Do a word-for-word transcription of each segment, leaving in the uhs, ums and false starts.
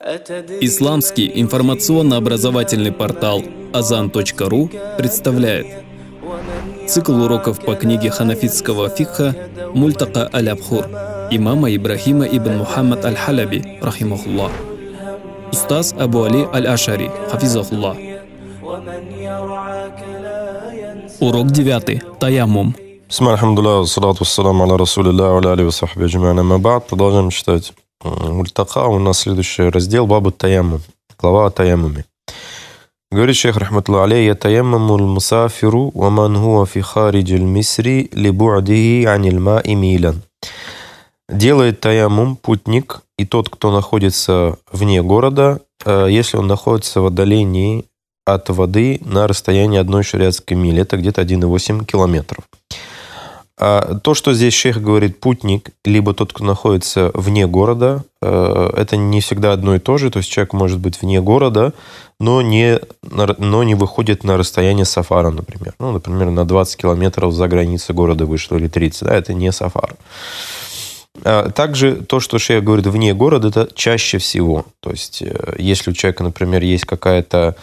Исламский информационно-образовательный портал азан точка ру представляет цикл уроков по книге ханафитского фикха «Мультака аль-Абхур» имама Ибрахима ибн Мухаммад аль-Халяби, рахимахуллах. Устаз Абу Али аль-Ашари, хафизахуллах. Урок девятый. Таяммум. Бисмилlah, алхамдулилlah, салату вассаламу аля расулилля, ва аля алихи ва сахби аджмаин, амма ба'д. Продолжаем читать Мультака. У нас следующий раздел бабу таяммум. Глава о таяммуме. Говорит шейх рахматуллах алейхи: «Я таяммаму аль-мусафиру, ва ман хуа фи хариджи аль-мисри, ли бу'дихи анил ма'i милян». Делает таяммум путник и тот, кто находится вне города, если он находится в отдалении от воды на расстоянии одной шариатской мили. Это где-то один и восемь километров. А то, что здесь шейх говорит путник, либо тот, кто находится вне города, это не всегда одно и то же. То есть человек может быть вне города, но не, но не выходит на расстояние сафара, например. Ну, например, на двадцать километров за границей города вышло, или тридцать. Да, это не сафар. Также то, что шейх говорит вне города, это чаще всего. То есть если у человека, например, есть какая-то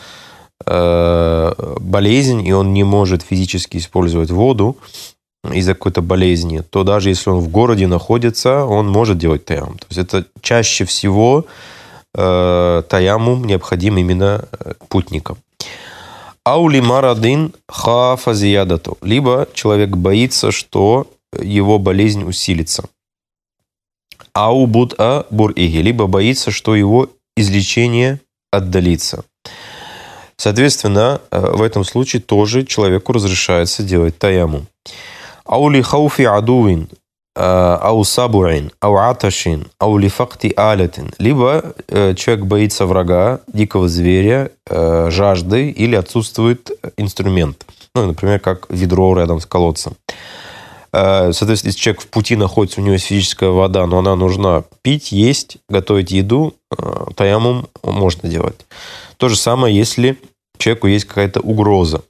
болезнь, и он не может физически использовать воду из-за какой-то болезни, то даже если он в городе находится, он может делать таяммум. То есть это чаще всего э, таяммум необходим именно путникам. Аули марадин хафа зиядату. Либо человек боится, что его болезнь усилится. Ау буд'a бур'ихи. Либо боится, что его излечение отдалится. Соответственно, в этом случае тоже человеку разрешается делать таяммум. Аули хауфи адуин, ау сабуин, ау аташин, аули факти алятин. Либо человек боится врага, дикого зверя, жажды или отсутствует инструмент. Ну, например, как ведро рядом с колодцем. Соответственно, если человек в пути находится, у него есть физическая вода, но она нужна пить, есть, готовить еду, таяммум можно делать. То же самое, если человеку есть какая-то угроза.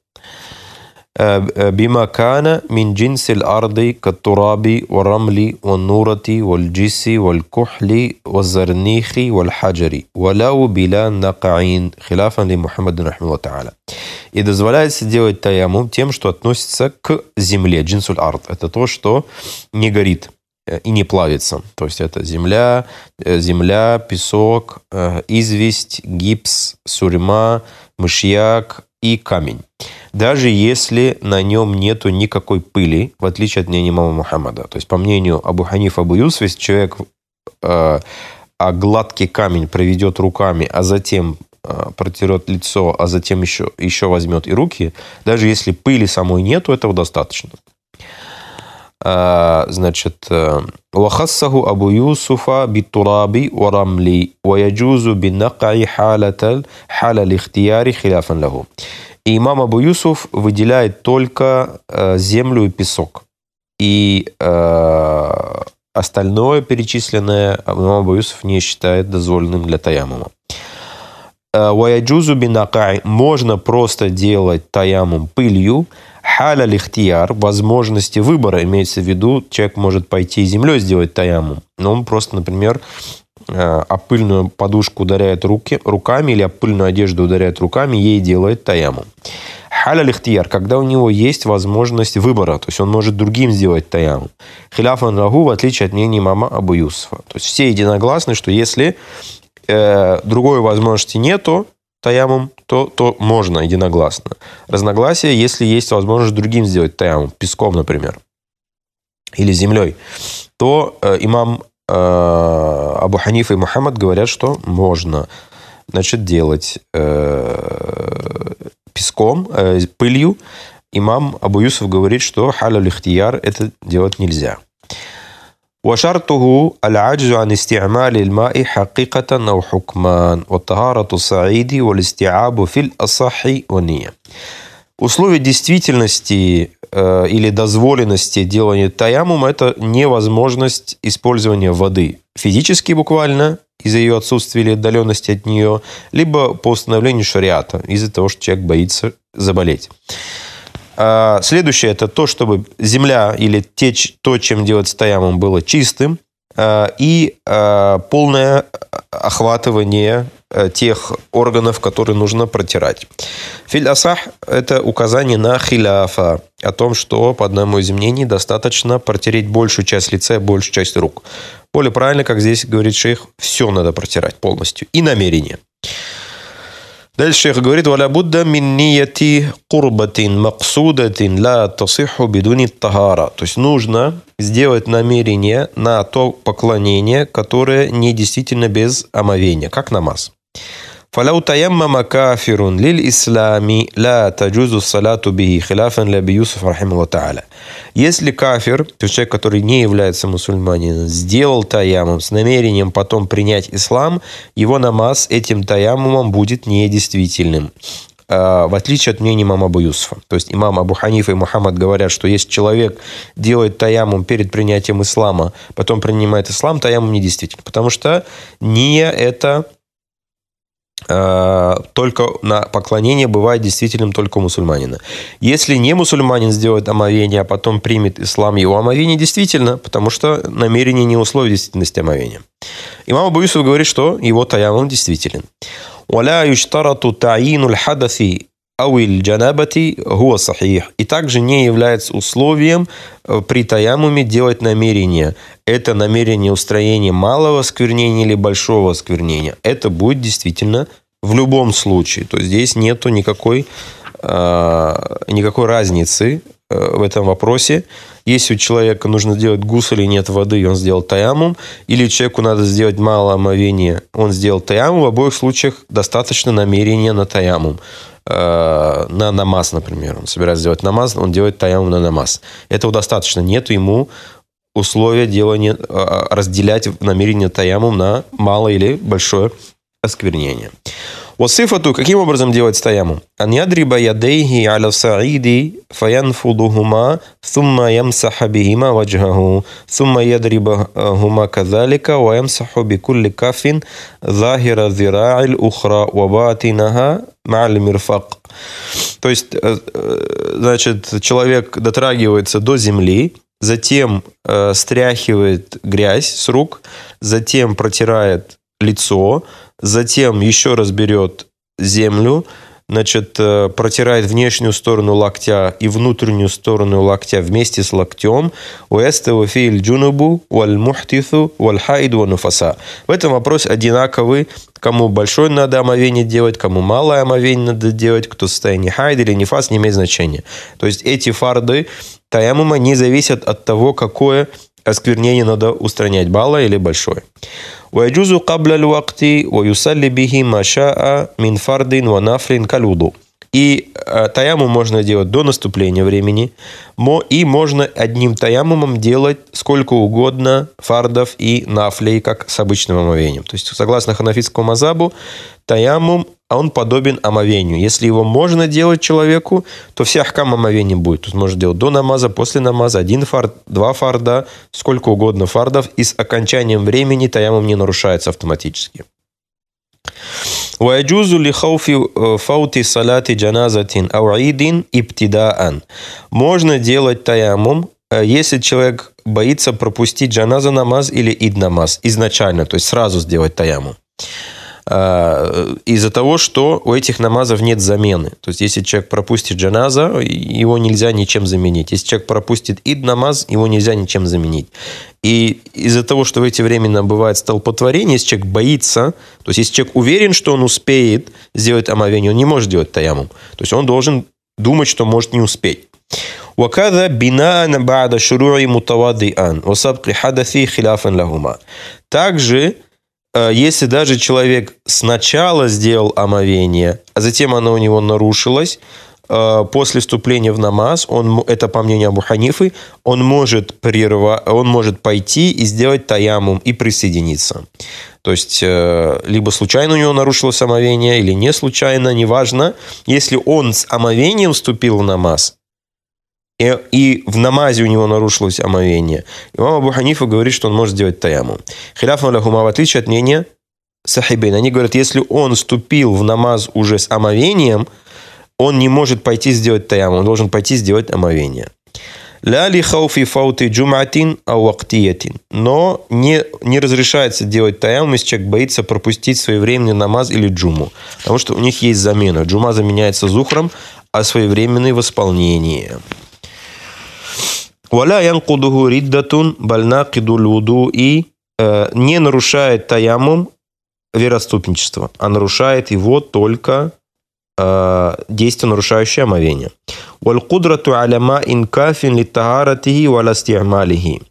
Бима кана мин джинсил арды каттураби ва рамли ва нурати валь джиси валь кухли ва зарнихи валь хаджари валау биля накаин хиляфан ли Мухаммаду рахмаллаху та'аля. И дозволяется делать таяммум тем, что относится к земле. Джинсуль ард – это то, что не горит и не плавится. То есть это земля, земля, песок, известь, гипс, сурьма, мышьяк и камень. Даже если на нем нету никакой пыли, в отличие от мнения имама Мухаммада. То есть, по мнению Абу Ханифа, Абу Юсуфа, если человек э, а гладкий камень проведет руками, а затем э, протерет лицо, а затем еще, еще возьмет и руки, даже если пыли самой нету, этого достаточно. Э, значит, «Вахассаху Абу Юсуфа биттураби ва рамли ва яджузу биннакаи халатал халал ихтияри хиляфан лаху». И имам Абу Юсуф выделяет только э, землю и песок. И э, остальное перечисленное имам Абу Юсуф не считает дозволенным для таяммума. «Ваяджузу бинакай» можно просто делать таяммум пылью. «Халя лихтияр» возможности выбора, имеется в виду, человек может пойти землей сделать таяммум, но он просто, например, о пыльную подушку ударяет руки, руками или о пыльную одежду ударяет руками, ей делает таяммум. Халя лихтияр, когда у него есть возможность выбора, то есть он может другим сделать таяммум. Хиляфан лаху, в отличие от мнения имама Абу Юсуфа. То есть все единогласны, что если э, другой возможности нету, таяммум, то, то можно единогласно. Разногласие, если есть возможность другим сделать таяммум, песком, например, или землей, то э, имам Абу Ханифа и Мухаммад говорят, что можно, значит, делать э, песком, э, пылью. Имам Абу Юсуф говорит, что халяль ихтияр это делать нельзя. وشرطه العجز عن استعمال الماء حقيقة أو حكمان والطهارة الصعيد والاستيعاب في الأصح والنية. Условие действительности э, или дозволенности делания таяммума – это невозможность использования воды. Физически буквально, из-за ее отсутствия или отдаленности от нее, либо по установлению шариата, из-за того, что человек боится заболеть. А следующее – это то, чтобы земля или те, то, чем делается таяммум, было чистым. и полное охватывание тех органов, которые нужно протирать. Филь асах – это указание на хиляфа, о том, что, по одному из мнений, достаточно протереть большую часть лица и большую часть рук. Более правильно, как здесь говорит шейх, все надо протирать полностью. И намерение. Дальше шейх говорит: «Валя будда мин нияти курбатин максудатин ла тасиху бидуни тахара». То есть нужно сделать намерение на то поклонение, которое не действительно без омовения, как намаз. «Фаляу таяммама кафирун лиль ислами ла таджузу салату бихи хиляфан ля би Юсуф рахимахуллаху та'аля». Если кафир, то есть человек, который не является мусульманином, сделал таяммум с намерением потом принять ислам, его намаз этим таяммумом будет недействительным. В отличие от мнения имама Абу Юсуфа. То есть имам Абу Ханифа и Мухаммад говорят, что если человек делает таяммум перед принятием ислама, потом принимает ислам, таяммум недействителен. Потому что ния это только на поклонение бывает действительным только у мусульманина. Если не мусульманин сделает омовение, а потом примет ислам, его омовение действительно, потому что намерение не условие действительности омовения. Имам Абу Юсуф говорит, что его таяммум действителен. «Валя юштарату та'ину л-хадати ауиль джанабати хуа сахих». И также не является условием при таяммуме делать намерение. Это намерение устроения малого осквернения или большого осквернения. Это будет действительно в любом случае. То есть здесь нету никакой, э, никакой разницы э, в этом вопросе. Если у человека нужно сделать гусль и нет воды, и он сделал таяммум, или человеку надо сделать мало омовения, он сделал таяммум, в обоих случаях достаточно намерения на таяммум. Э, на намаз, например. Он собирается сделать намаз, он делает таяммум на намаз. Этого достаточно. Нету ему условия делания, разделять намерение таяммум на малое или большое осквернение. Васифату, каким образом делать таяммум? Ан ядриба ядейхи аля саиди фаянфудухума сумма ямсаха бихима ваджхаху сумма ядрибахума казалика ва ямсаху бикулли кафин захира зира'иль ухра ва батинаха ма'аль мирфак. То есть, значит, человек дотрагивается до земли, затем э, стряхивает грязь с рук, затем протирает лицо, затем еще раз берет землю, значит, э, протирает внешнюю сторону локтя и внутреннюю сторону локтя вместе с локтем. В этом вопросе одинаковый, кому большое надо омовение делать, кому малое омовение надо делать, кто в состоянии хайд или нифас, не имеет значения. То есть эти фарды таяммума не зависят от того, какое осквернение надо устранять, малое или большое. ويجوز قبل الوقت ويصلي به ما شاء من فرض ونفل كالوضوء. И э, таяммум можно делать до наступления времени, и можно одним таяммумом делать сколько угодно фардов и нафлей, как с обычным омовением. То есть, согласно ханафитскому мазабу, таяммум, он подобен омовению. Если его можно делать человеку, то вся ахкам омовения будет. То есть, можно делать до намаза, после намаза, один фард, два фарда, сколько угодно фардов, и с окончанием времени таяммум не нарушается автоматически. ويجوز لخوف فوت صلاة جنازة أو عيد ابتداء. Можно делать таяммум, если человек боится пропустить джаназа намаз или ид намаз изначально, то есть сразу сделать таяммум. Из-за того, что у этих намазов нет замены. То есть, если человек пропустит джаназа, его нельзя ничем заменить. Если человек пропустит ид намаз, его нельзя ничем заменить. И из-за того, что в эти времена бывает столпотворение, если человек боится, то есть, если человек уверен, что он успеет сделать омовение, он не может делать таяммум. То есть, он должен думать, что может не успеть. وكذا بناء بعد شروع متواضعا وسبق حدث خلافا لهما. Также если даже человек сначала сделал омовение, а затем оно у него нарушилось, после вступления в намаз, он, это по мнению Абу Ханифы, он может, прерва, он может пойти и сделать таяммум и присоединиться. То есть, либо случайно у него нарушилось омовение, или не случайно, неважно. Если он с омовением вступил в намаз, и, и в намазе у него нарушилось омовение, имам Абу Ханифа говорит, что он может сделать таяммум. Хиляфан лахума, в отличие от мнения сахибейн, они говорят, если он вступил в намаз уже с омовением, он не может пойти сделать таяммум, он должен пойти сделать омовение. لا لخوف فوت جمعة أو وقتية. Но не, не разрешается делать таяммум, если человек боится пропустить своевременный намаз или джуму. Потому что у них есть замена. Джума заменяется зухром, а своевременный в исполнении. ولا ينقضه ردة بل ناقض الوضوء. Не нарушает таяммум вероотступничество, а нарушает его только э, действие, нарушающее омовение. وَالْقُدْرَةُ عَلَى مَاءٍ كَافٍ لِتَّهَارَتِهِ وَلَا اسْتِعْمَالِهِ.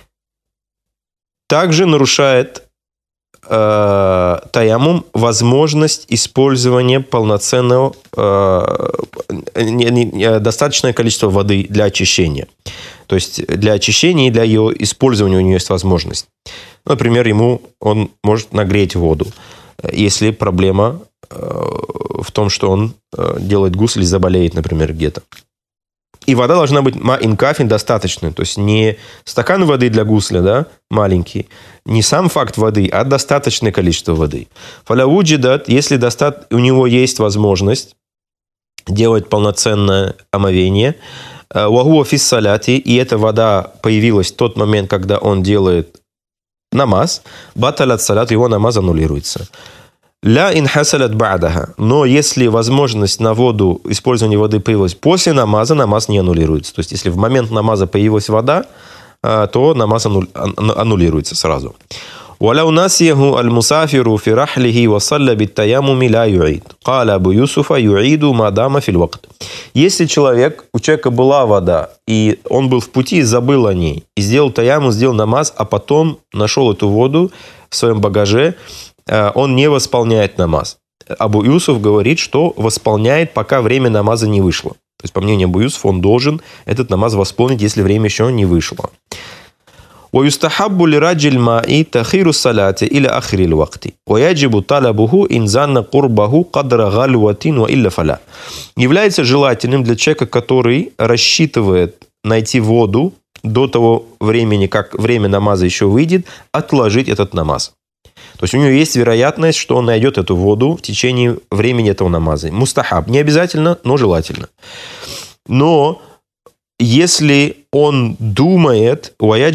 Также нарушает э, таяммум возможность использования полноценного, э, не, не, достаточное количество воды для очищения. То есть для очищения и для ее использования у него есть возможность. Например, ему он может нагреть воду, если проблема в том, что он делает гусль или заболеет, например, где-то. И вода должна быть ма'ин кафин достаточной. То есть не стакан воды для гусля, да, маленький, не сам факт воды, а достаточное количество воды. Фалявуджидат, если достат... у него есть возможность делать полноценное омовение, вахуа фис саляти, и эта вода появилась в тот момент, когда он делает намаз, баталят салят, его намаз аннулируется. Ля инхасалят ба'даха. Но если возможность на воду, использование воды появилась после намаза, намаз не аннулируется. То есть, если в момент намаза появилась вода, то намаз аннулируется сразу. ولو نسيه المسافر في رحله وصلى بالتيمم لا يعيد. قال أبو يوسف يعيد ما دام في الوقت. Если человек, у человека была вода, и он был в пути и забыл о ней, и сделал таяммум, сделал намаз, а потом нашел эту воду в своем багаже, он не восполняет намаз. Абу Юсуф говорит, что восполняет, пока время намаза не вышло. То есть, по мнению Абу Юсуфа, он должен этот намаз восполнить, если время еще не вышло. ويستحب لرجل الماء تأخير الصلاة إلى آخر الوقت ويجب طلبه إن ظن قربه قدر غلوة وإلا فلا. Является желательным для человека, который рассчитывает найти воду до того времени, как время намаза еще выйдет, отложить этот намаз. То есть у него есть вероятность, что он найдет эту воду в течение времени этого намаза. Мустахаб. Не обязательно, но желательно. Но если он думает,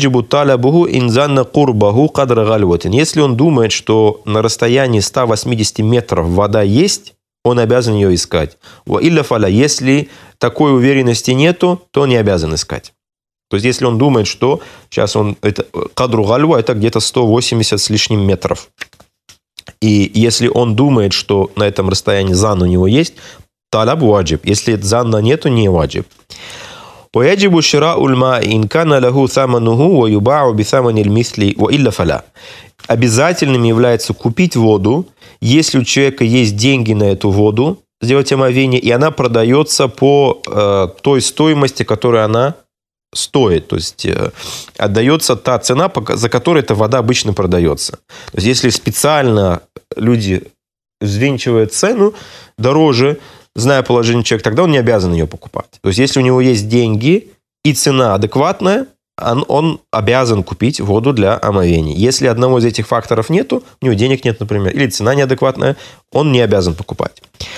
если он думает, что на расстоянии ста восьмидесяти метров вода есть, он обязан ее искать. Если такой уверенности нету, то он не обязан искать. То есть, если он думает, что сейчас он, это, кадру гальва, это где-то сто восемьдесят с лишним метров. И если он думает, что на этом расстоянии зан у него есть, талаб ваджиб. Если занна нету, не ваджиб. ويجب شراء الماء إن كان له ثمنه ويباع بثمن المثل وإلا فلا. Обязательным является купить воду, если у человека есть деньги на эту воду, сделать омовение, и она продается по э, той стоимости, которой она стоит. То есть э, отдается та цена, за которой эта вода обычно продается. То есть если специально люди взвинчивают цену дороже, зная положение человека, тогда он не обязан ее покупать. То есть, если у него есть деньги и цена адекватная, он, он обязан купить воду для омовения. Если одного из этих факторов нету, у него денег нет, например, или цена неадекватная, он не обязан покупать.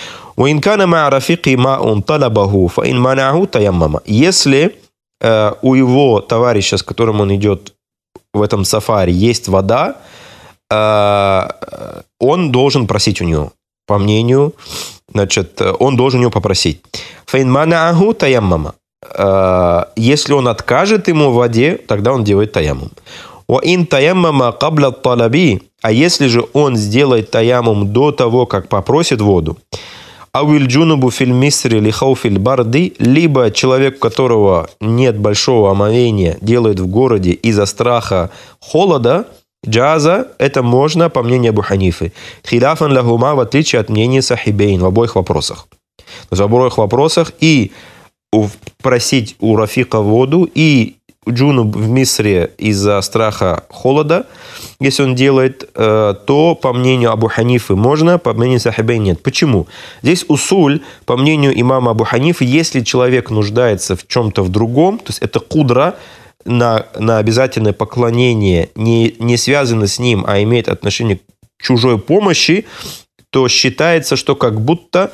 Если э, у его товарища, с которым он идет в этом сафари, есть вода, э, он должен просить у него. По мнению, значит, он должен его попросить. Фейнманааху таяммама. Если он откажет ему в воде, тогда он делает таяммум. Уин таяммама кабля талаби. А если же он сделает таяммум до того, как попросит воду, ауиль джунубу филь мисри лихау филь барды, либо человек, у которого нет большого омовения, делает в городе из-за страха холода, джаза, это можно, по мнению Абу Ханифы. Хиляфан лахума, в отличие от мнения сахибейн, в обоих вопросах. То есть в обоих вопросах и просить у Рафика воду, и джунуб в Мисре из-за страха холода, если он делает, то, по мнению Абу Ханифы, можно, по мнению сахибейн нет. Почему? Здесь усуль, по мнению имама Абу Ханифы, если человек нуждается в чем-то в другом, то есть это кудра, На, на обязательное поклонение не, не связано с ним, а имеет отношение к чужой помощи, то считается, что как будто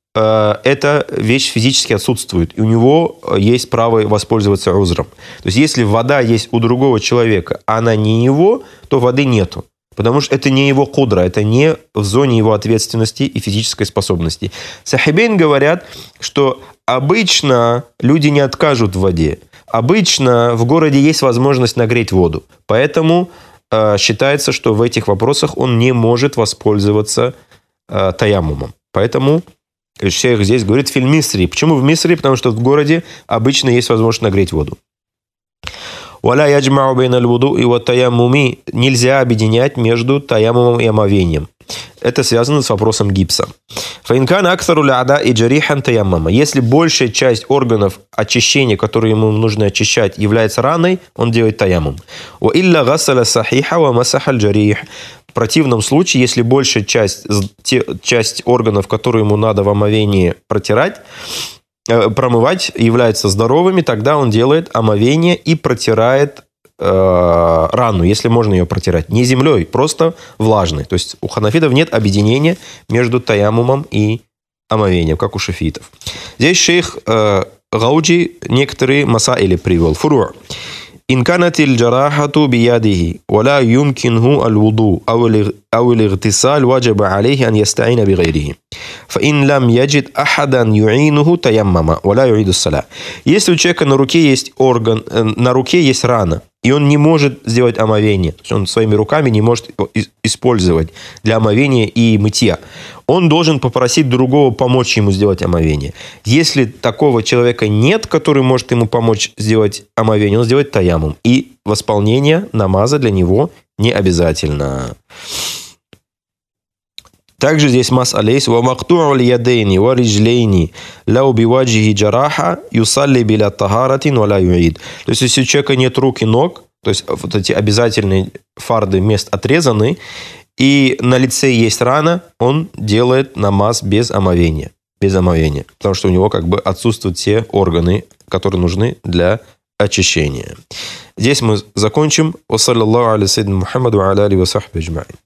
э, эта вещь физически отсутствует, и у него есть право воспользоваться узром. То есть, если вода есть у другого человека, а она не его, то воды нету. Потому что это не его кудра, это не в зоне его ответственности и физической способности. Сахибейн говорят, что обычно люди не откажут в воде. Обычно в городе есть возможность нагреть воду. Поэтому э, считается, что в этих вопросах он не может воспользоваться э, таяммумом. Поэтому шейх здесь говорит «филь Мисри». Почему в Мисри? Потому что в городе обычно есть возможность нагреть воду. «Валя яджмау бейна аль-вудуи ва таяммуми» нельзя объединять между таяммумом и омовением. Это связано с вопросом гипса. «Фаинкана аксару ля-ада и джарихан таяммама». Если большая часть органов очищения, которые ему нужно очищать, является раной, он делает таяммум. «Ва илля гасаля сахиха ва масаха аль-джарих». В противном случае, если большая часть, те, часть органов, которые ему надо в омовении протирать, промывать, являются здоровыми, тогда он делает омовение и протирает э, рану, если можно ее протирать. Не землей, просто влажной. То есть у ханафитов нет объединения между таяммумом и омовением, как у шафиитов. Здесь шейх э, Гауджи некоторые масаили привел. Фуру'. إن كانت الجراحة بيده ولا يمكنه الوضوء أو الاغتسال وجب عليه أن يستعين بغيره فإن لم يجد أحدا يعينه تيمم ولا يعيد الصلاة. Если у человека на руке есть орган, на руке есть рана, и он не может сделать омовение, то есть он своими руками не может использовать для омовения и мытья, он должен попросить другого помочь ему сделать омовение. Если такого человека нет, который может ему помочь сделать омовение, он сделает таяммум. И восполнение намаза для него не обязательно. Также здесь мас алейс ва макту'у льядейни ва риджлейни лау биваджихи джараха юсалли биля тахаратин ва ла юид. То есть, если у человека нет рук и ног, то есть вот эти обязательные фарды мест отрезаны, и на лице есть рана, он делает намаз без омовения. Без омовения. Потому что у него как бы отсутствуют все органы, которые нужны для очищения. Здесь мы закончим. Ва саллаллаху аля саййидина Мухаммаду ва аля алихи ва сахбихи аджмаин.